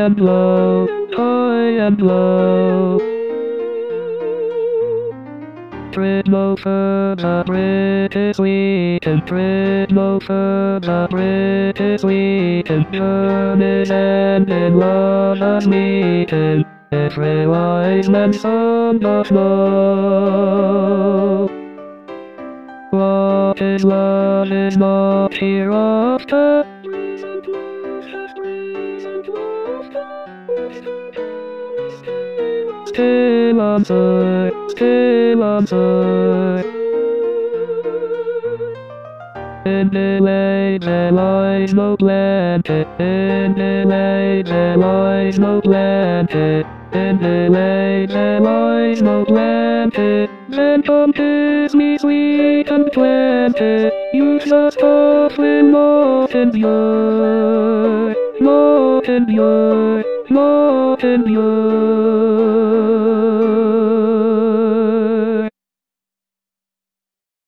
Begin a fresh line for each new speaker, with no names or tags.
and low, high and low. Tread no further, bread is sweetened. Tread no further, bread is sweetened. Journey's ended, love has meeting. Every wise man's son doth know. What is love is not hereafter. Still answer, still answer. In the way there lies no plenty. In the way there lies no plenty. In the way there lies no plenty. Then come kiss me sweet and plenty. Use the stuff with not endure, not endure, not endure.